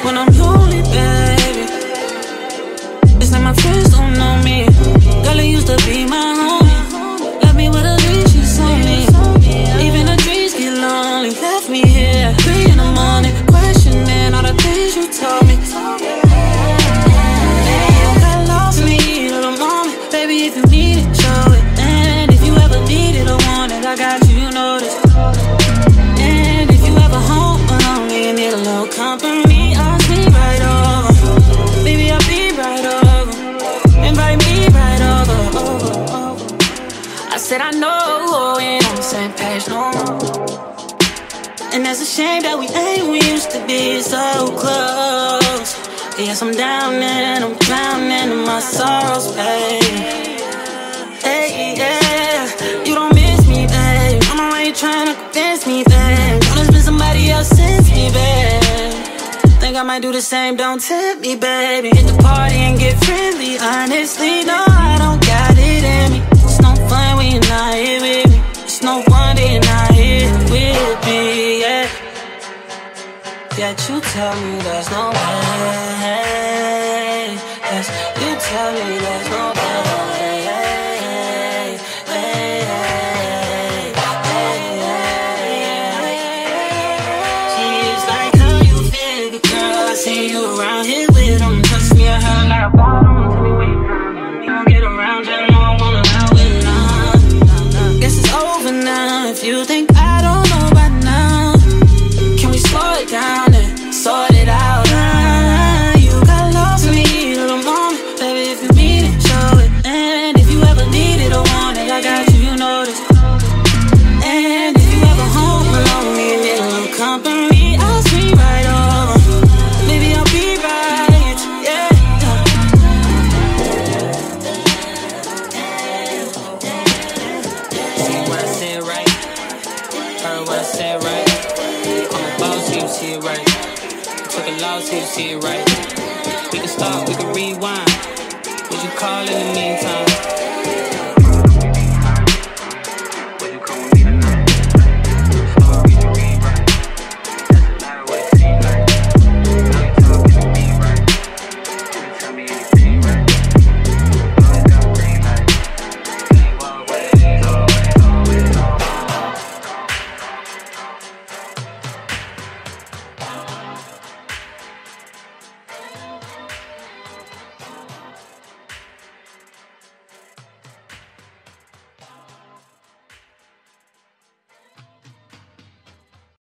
when I'm lonely, baby. It's like my friends don't know me. Girl, it used to be my homie. Left me with a leash, she's on me. Even the dreams get lonely. Left me here at 3 in the morning, questioning all the things you told me. Hey, you got lost me in a moment. Baby, if you need it, show it. And if you ever needed or wanted, I got you, you know this. And if you ever home alone and need a little company, I'll sleep right over. Baby, I'll be right over. Invite me right over. I said I know we ain't on the same page no more. And that's a shame that we ain't. We used to be so close. Yes, I'm down and I'm drowning in my sorrows, babe. Hey, yeah, you don't miss me, babe. I'm already trying to convince me, babe. Know there's been somebody else since me, babe. Think I might do the same, don't tempt me, baby. Hit the party and get friendly. Honestly, no, I don't got it in me. It's no fun when you're not here with me. It's no wonder you're not here with me, yeah. Yet you tell me there's no way. Yes, you tell me there's no way. She's like, how you feel, girl? I see you around here with them. Touch me, I heard like a bottom. Tell me where you from. You don't get around, you know I wanna ride with none. Guess it's over now. If you think I don't know by now, can we slow it down and sort it out? You got lost in me in a moment. Baby, if you need it, show it. And if you ever need it or want it, I got you, you know this. And if you ever home alone, me and little company, I'll sleep right over. Maybe I'll be right, yeah. See what I said right, heard what I said right. I'm a boss, so you see it right. Took a loss, so you see it right. We can start, we can rewind. What you call in the meantime?